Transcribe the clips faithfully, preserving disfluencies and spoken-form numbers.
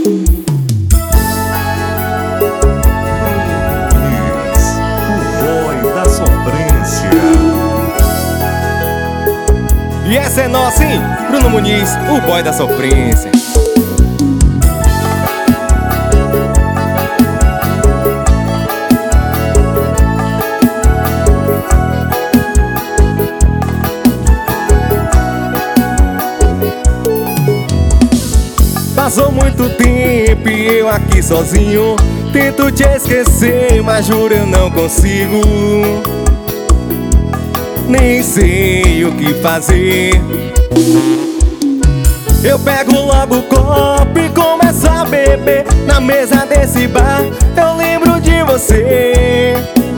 E essa é nossa, hein? Bruno Muniz, o boy da sofrência. Passou muito tempo e eu aqui sozinho. Tento te esquecer, mas juro eu não consigo. Nem sei o que fazer. Eu pego logo o copo e começo a beber. Na mesa desse bar eu lembro de você.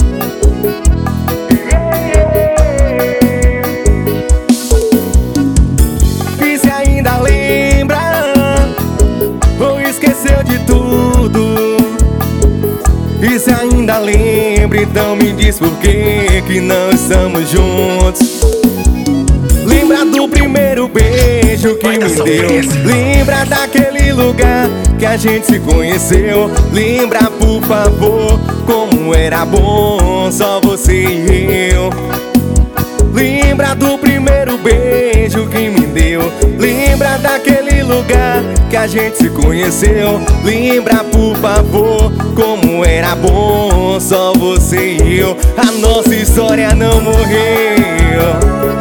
E se ainda lembra ou esqueceu de tudo? E se ainda lembra, então me diz por que que não estamos juntos. Lembra do primeiro beijo que me deu? Lembra daquele lugar que a gente se conheceu? Lembra, por favor, como era bom só você e eu. Lembra do primeiro beijo que me deu? Lembra daquele lugar que a gente se conheceu? Lembra, por favor, como era bom só você e eu. A nossa história não morreu.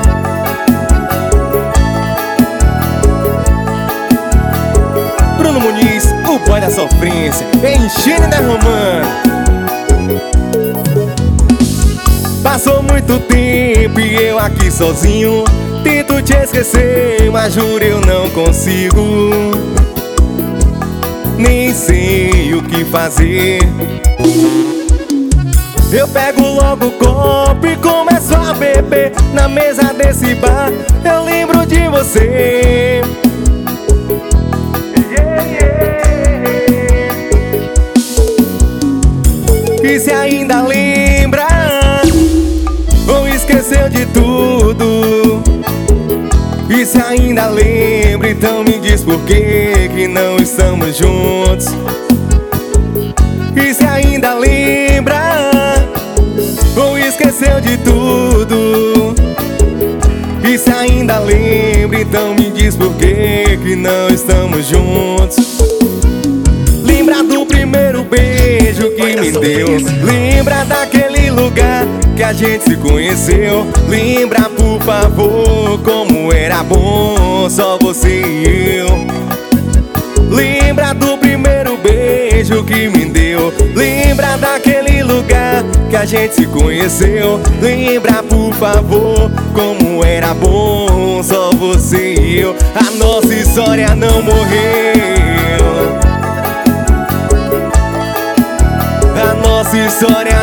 Bruno Muniz, o boy da sofrência, enchendo e derramando. Passou muito tempo e eu aqui sozinho. Tento te esquecer, mas juro eu não consigo. Nem sei o que fazer. Eu pego logo o copo e começo a beber. Na mesa desse bar eu lembro de você. E se ainda lembra ou esqueceu de tudo? E se ainda lembra, então me diz por que que não estamos juntos. E se ainda lembra ou esqueceu de tudo? E se ainda lembra, então me diz por que que não estamos juntos. Lembra do primeiro beijo que me deu? Lembra daquele lugar que a gente se conheceu? Lembra, por favor, como era bom só você e eu. Lembra do primeiro beijo que me deu? Lembra daquele lugar que a gente se conheceu? Lembra, por favor, como era bom só você e eu. A nossa história não morreu. A nossa história